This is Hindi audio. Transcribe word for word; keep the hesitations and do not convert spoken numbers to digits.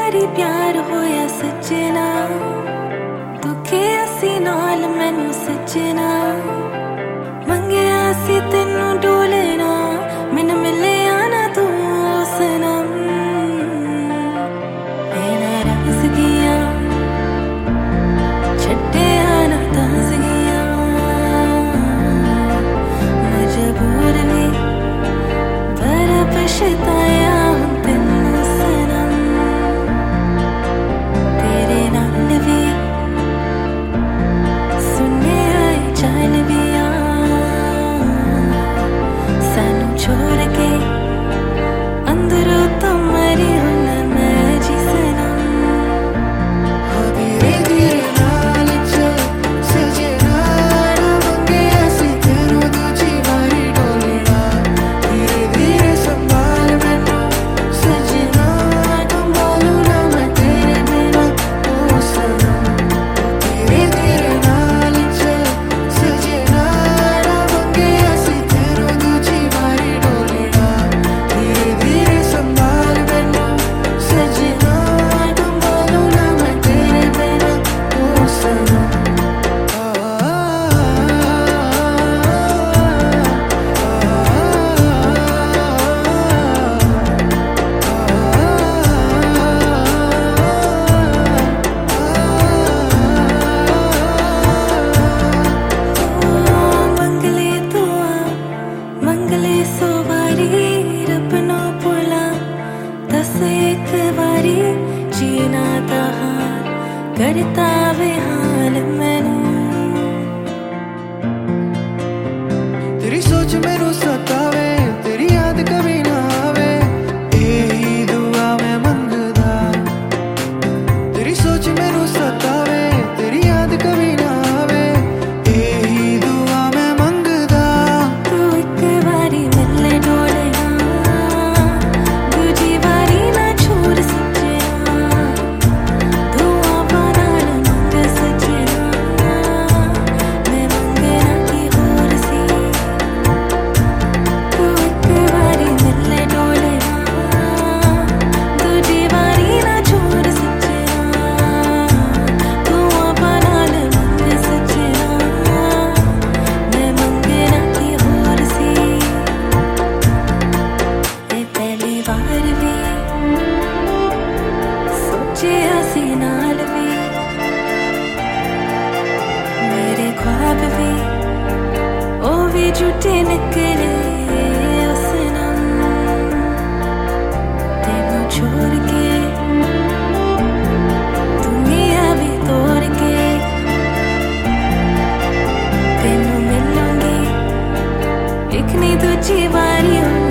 वारी प्यार होया सजना, दुखे असी नाल मैनू सजना। मंगया सी तेनू डोलना, मैनू मिले आना तू सनम। मेरा रस गया छड्डे आना दस गया, मजबूर भी पर पछताया तेनू सनम। तेरे नाल भी सुने आए चल भी आ, सानू छोड़ के अंदरों तो मरी हूं ना मैं जी सनम। धीरे धीरे नाल चल सजना, ना मंगया सी तेनू दूजी वारी डोलना। धीरे धीरे संभाल मैनू सजना, संभालू ना मैं तेरे बिना ओ सनम। धीरे धीरे नाल चल सजना, ना मंगया सी तेनू दूजी वारी डोलना। धीरे धीरे संभाल मैनू सजना, संभालू ना मैं तेरे बिना ओ सनम। मंगले तो आ मंगले सो वारी, रब नो भुला दस एक वारी। जीना दा हाल करता वे हाल मैनू, तेरी सोच मैनू सतावे, तेरी याद कभी ना आवे, यही दुआ मैं मंगदा। तेरी सोच मैनू सतावे, तेरी याद कभी ना आवे, यही दुआ मैं मंगदा। तू एक वारी मिले डोलना, दूजी वारी ना छोड़ सजना। दुआ बनाल मंग सजना, मैं मंगना की होर सी। तू एक वारी मिले डोलना, दूजी वारी ना छोड़ सजना। दुआ बनाल मंग सजना, मैं मंगना की होर सी। ए पहली बार भी सोचिया सी नाल भी, मेरे ख्वाब भी ओ भी झूठे निकले ओ सनम। तेनू छोड़ के दुनिया भी तोड़ के, तेनू मिलूंगी एक नी दूजी वारी।